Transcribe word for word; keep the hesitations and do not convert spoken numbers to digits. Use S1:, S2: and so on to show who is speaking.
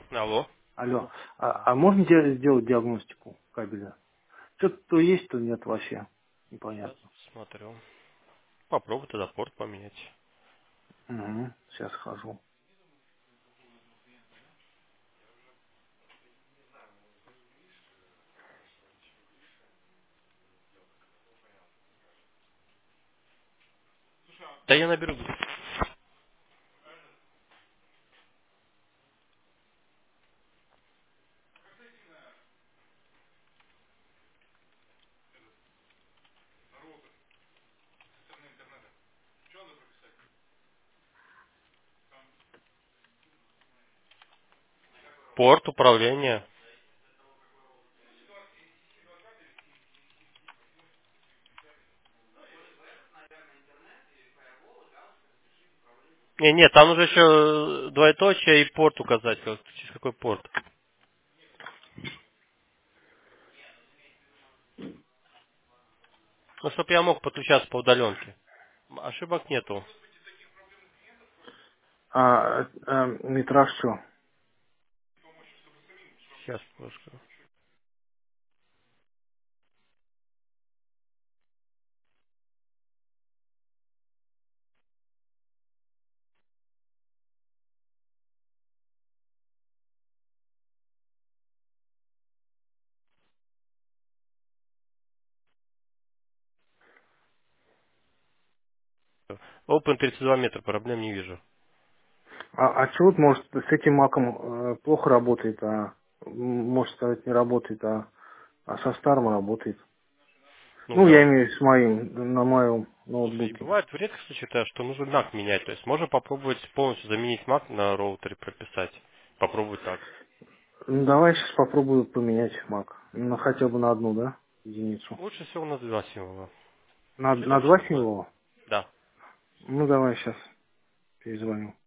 S1: Алло.
S2: Алло. А, а можно де- сделать диагностику кабеля? Что-то то есть, то нет вообще.
S1: Сейчас
S2: Непонятно.
S1: смотрю. Попробуй тогда порт поменять.
S2: Угу. Сейчас хожу.
S1: Да я наберу. Порт управления. Не, нет, там уже еще двоеточие и порт указать. как- Через какой порт. Ну, чтобы я мог подключаться по удаленке. Ошибок нету.
S2: А, а, метраж что?
S1: Сейчас немножко. Open тридцать два метра, проблем не вижу.
S2: А, а чего вот, может, с этим маком э, плохо работает, а м, может сказать, не работает, а, а со старым работает?
S1: Ну,
S2: Ну,
S1: я
S2: я
S1: вам...
S2: имею в виду с моим, на моем
S1: Слушай, и
S2: ноутбуке.
S1: бывает в редких случаях, да, что нужно мак менять. То есть можно попробовать полностью заменить мак на роутере прописать. Попробуй так.
S2: Ну, давай сейчас попробую поменять мак. Ну, хотя бы на одну, да, единицу.
S1: Лучше всего на два символа.
S2: На,
S1: Все
S2: на
S1: так
S2: два
S1: что бывает.
S2: символа?
S1: Да.
S2: Ну, давай сейчас перезвоню.